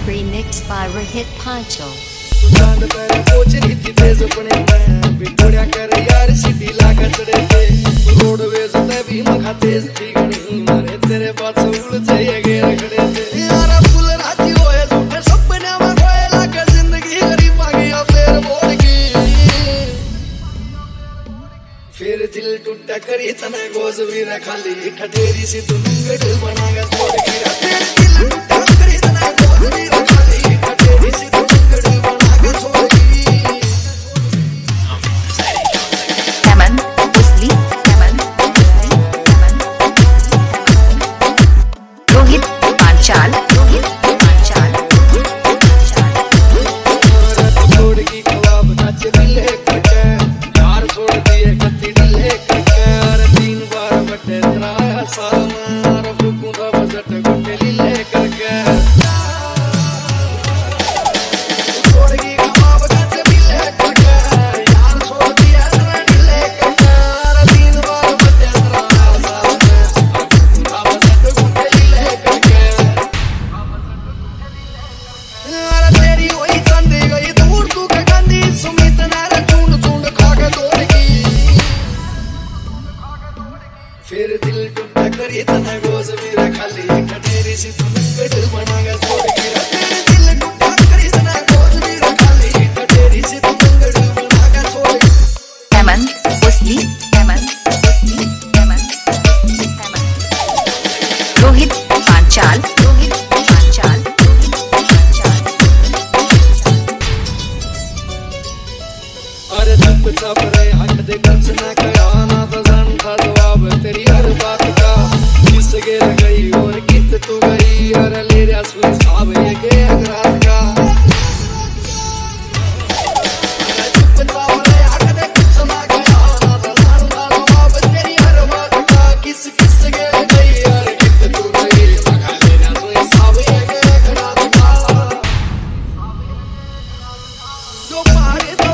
remixed by Rohit Panchal. चांद पर पहुंच रही थी तेज अपने में बिटोड़िया कर यार सीधी लागा चढ़े थे रोडवेज ते भी मखा तेज थी गणी मारे तेरे पास उलझे ये घेर खड़े थे यारा फुल राती होए झूठे सपने में खोए लागे जिंदगी गरीब आ गया फिर मोड़ की फिर दिल टूटा करी तना गोज भी न खाली ठठेरी सी तुम गड़ बनागा छोड़ के फिर दिल टूटा करी तना गोज भी न खाली ठठेरी सी तुम गड़ बनागा छोड़ के हेमंत उसली रोहित पांचाल छोड़ की कलाब नाच दिले कटे यार छोड़ दिए कत्ती दिले कटे अरे 3 बार बटे तराया सामार फुकुंदा बजट गुटे दिले करके छोड़ की कलाब नाच दिले कटे यार छोड़ दिए तराया दिले कटे अरे 3 बार बटे तराया सामार फुकुंदा बजट गुटे दिले करके अरे तेरी वही चंदी गई दूर तू के गंदी सुमित नारे चूंड चूंड खा के तोड़ की फिर दिल टूटा करी तना गोज मेरा खाली ठठेरी सी तुम गड़ बनागा छोड़ के फिर दिल टूटा करी तना गोज मेरा खाली ठठेरी सी तुम गड़ बनागा छोड़ के हेमंत उसली रोहित पांचाल अरे चुपचाप रहे हक दे कंस ना कया ना तो जान था जवाब तेरी हर बात का किस गिर गई और कित तू गई अरे ले रहा सुई साहब ये गे अगरात का अरे चुपचाप रहे हक दे कंस ना कया ना तो जान था जवाब तेरी हर बात का किस गिर गई और कित तू गई मगा ले रहा सुई साहब ये गे अगरात का जो मारे